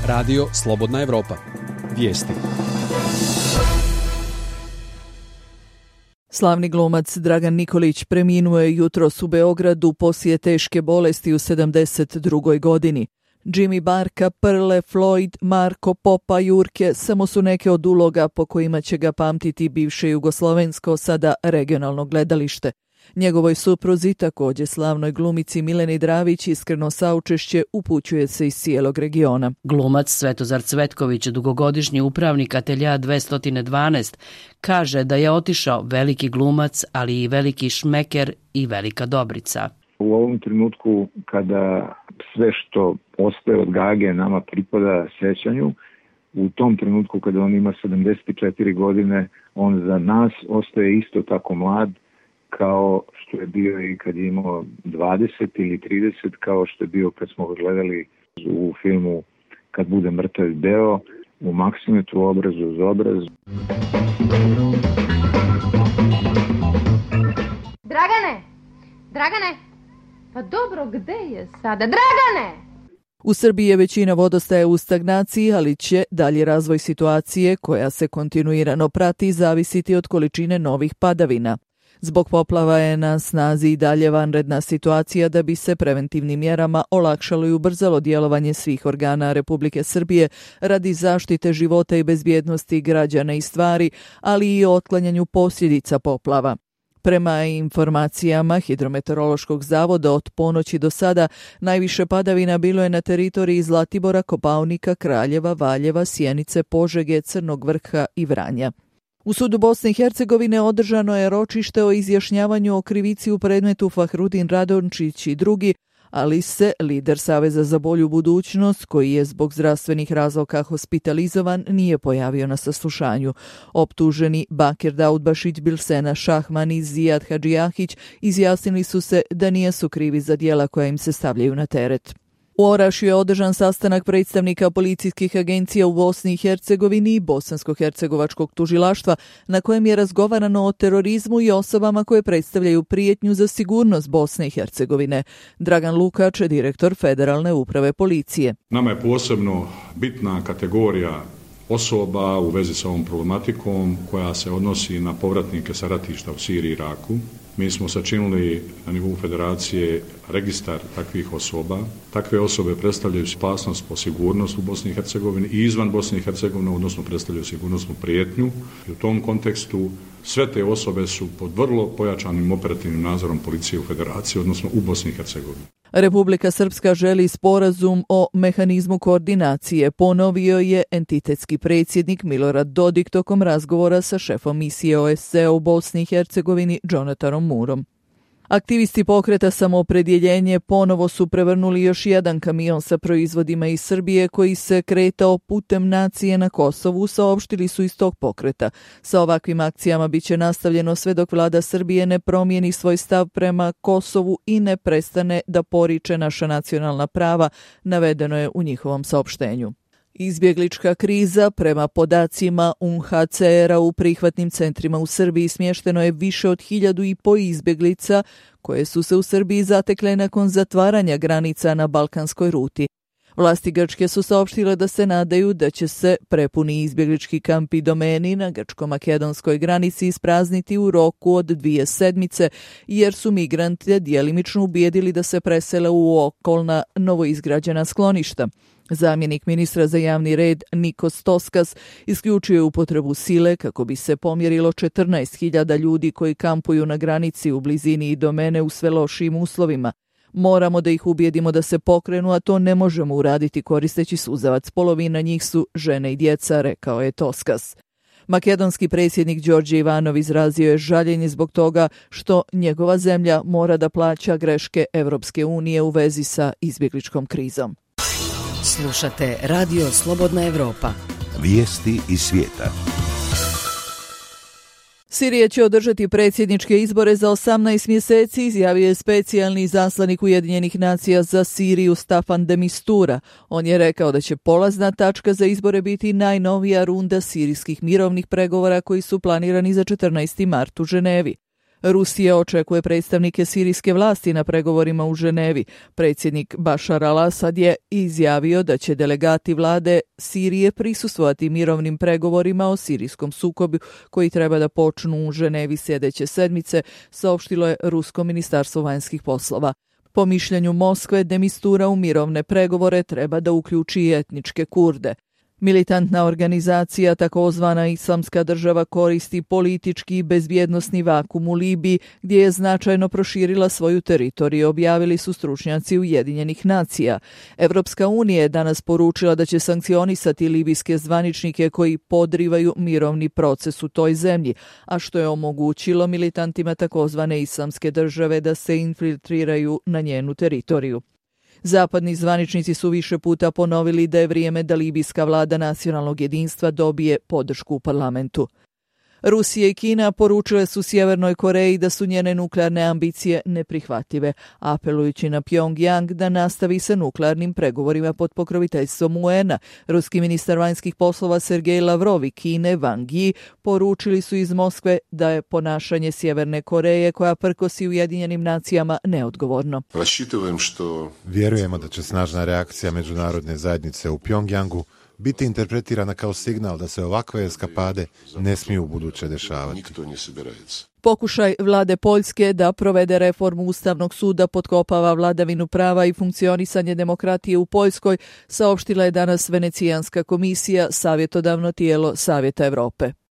Radio Slobodna Evropa. Vijesti. Slavni glumac Dragan Nikolić preminuo je jutros u Beogradu poslije teške bolesti u 72. godini. Jimmy Barka, Prle, Floyd, Marko, Popa, Jurke samo su neke od uloga po kojima će ga pamtiti bivše jugoslovensko, sada regionalno gledalište. Njegovoj supruzi, također slavnoj glumici Mileni Dravić, iskreno saučešće upućuje se iz cijelog regiona. Glumac Svetozar Cvetković, dugogodišnji upravnik Atelja 212, kaže da je otišao veliki glumac, ali i veliki šmeker i velika dobrica. U ovom trenutku kada sve što ostaje od Gage nama pripada sećanju, u tom trenutku kada on ima 74 godine, on za nas ostaje isto tako mlad kao što je bio i kad je imao 20 ili 30, kao što je bio kad smo ga gledali u filmu Kad bude mrtav deo, u Maksimetu obraz uz obraz. Dragane, pa dobro, gde je sada? Dragane! U Srbiji je većina vodostaja u stagnaciji, ali će dalji razvoj situacije, koja se kontinuirano prati, zavisiti od količine novih padavina. Zbog poplava je na snazi i dalje vanredna situacija da bi se preventivnim mjerama olakšalo i ubrzalo djelovanje svih organa Republike Srbije radi zaštite života i bezbjednosti građana i stvari, ali i otklanjanju posljedica poplava. Prema informacijama Hidrometeorološkog zavoda od ponoći do sada najviše padavina bilo je na teritoriji Zlatibora, Kopaonika, Kraljeva, Valjeva, Sjenice, Požege, Crnog Vrha i Vranja. U sudu Bosne i Hercegovine održano je ročište o izjašnjavanju o krivici u predmetu Fahrudin Radončić i drugi, ali se lider Saveza za bolju budućnost, koji je zbog zdravstvenih razloga hospitalizovan, nije pojavio na saslušanju. Optuženi Bakir Daudbašić, Bilsena Šahman i Zijad Hadžijahić izjasnili su se da nisu krivi za djela koja im se stavljaju na teret. U Orašju je održan sastanak predstavnika policijskih agencija u Bosni i Hercegovini i Bosansko-hercegovačkog tužilaštva, na kojem je razgovarano o terorizmu i osobama koje predstavljaju prijetnju za sigurnost Bosne i Hercegovine. Dragan Lukač, direktor Federalne uprave policije. Nama je posebno bitna kategorija osoba u vezi sa ovom problematikom koja se odnosi na povratnike sa ratišta u Siriji i Iraku. Mi smo sačinili na nivou federacije registar takvih osoba. Takve osobe predstavljaju opasnost po sigurnost u Bosni i Hercegovini i izvan Bosne i Hercegovine, odnosno predstavljaju sigurnosnu prijetnju. I u tom kontekstu sve te osobe su pod vrlo pojačanim operativnim nadzorom policije u federaciji, odnosno u Bosni i Hercegovini. Republika Srpska želi sporazum o mehanizmu koordinacije, ponovio je entitetski predsjednik Milorad Dodik tokom razgovora sa šefom misije OSCE u Bosni i Hercegovini Jonathanom Moorom. Aktivisti pokreta Samoopredjeljenje ponovo su prevrnuli još jedan kamion sa proizvodima iz Srbije koji se kretao putem nacije na Kosovu, saopštili su iz tog pokreta. Sa ovakvim akcijama biće nastavljeno sve dok vlada Srbije ne promijeni svoj stav prema Kosovu i ne prestane da poriče naša nacionalna prava, navedeno je u njihovom saopštenju. Izbjeglička kriza, prema podacima UNHCR-a u prihvatnim centrima u Srbiji smješteno je više od 1.500 izbjeglica koje su se u Srbiji zatekle nakon zatvaranja granica na balkanskoj ruti. Vlasti Grčke su saopštile da se nadaju da će se prepuni izbjeglički kampi Domeni na grčko-makedonskoj granici isprazniti u roku od 2 sedmice, jer su migrante djelimično ubijedili da se presele u okolna novoizgrađena skloništa. Zamjenik ministra za javni red Nikos Toskas isključio je upotrebu sile kako bi se pomjerilo 14.000 ljudi koji kampuju na granici u blizini Domene u sve lošijim uslovima. Moramo da ih ubijedimo da se pokrenu, a to ne možemo uraditi koristeći suzavac. Polovina njih su žene i djeca, rekao je Toskas. Makedonski predsjednik Đorđe Ivanov izrazio je žaljenje zbog toga što njegova zemlja mora da plaća greške Evropske unije u vezi sa izbjegličkom krizom. Slušate Radio Slobodna Evropa. Vijesti iz svijeta. Sirija će održati predsjedničke izbore za 18 mjeseci, izjavio je specijalni izaslanik Ujedinjenih nacija za Siriju Staffan de Mistura. On je rekao da će polazna tačka za izbore biti najnovija runda sirijskih mirovnih pregovora koji su planirani za 14. mart u Ženevi. Rusija očekuje predstavnike sirijske vlasti na pregovorima u Ženevi. Predsjednik Bašar al-Asad je izjavio da će delegati vlade Sirije prisustvovati mirovnim pregovorima o sirijskom sukobu koji treba da počnu u Ženevi sljedeće sedmice, saopštilo je Rusko ministarstvo vanjskih poslova. Po mišljenju Moskve, demistura u mirovne pregovore treba da uključi i etničke Kurde. Militantna organizacija, takozvana Islamska država, koristi politički i bezbjednosni vakum u Libiji, gdje je značajno proširila svoju teritoriju, objavili su stručnjaci Ujedinjenih nacija. Evropska unija je danas poručila da će sankcionisati libijske zvaničnike koji podrivaju mirovni proces u toj zemlji, a što je omogućilo militantima takozvane Islamske države da se infiltriraju na njenu teritoriju. Zapadni zvaničnici su više puta ponovili da je vrijeme da libijska vlada nacionalnog jedinstva dobije podršku u parlamentu. Rusija i Kina poručile su Sjevernoj Koreji da su njene nuklearne ambicije neprihvatljive, apelujući na Pyongyang da nastavi sa nuklearnim pregovorima pod pokroviteljstvom UN-a. Ruski ministar vanjskih poslova Sergej Lavrov i Kine Wang Yi poručili su iz Moskve da je ponašanje Sjeverne Koreje, koja prkosi Ujedinjenim nacijama, neodgovorno. Vjerujemo da će snažna reakcija međunarodne zajednice u Pyongyangu biti interpretirana kao signal da se ovakve eskapade ne smiju u buduće dešavati. Pokušaj vlade Poljske da provede reformu Ustavnog suda potkopava vladavinu prava i funkcionisanje demokratije u Poljskoj, saopštila je danas Venecijanska komisija, savjetodavno tijelo Savjeta Europe.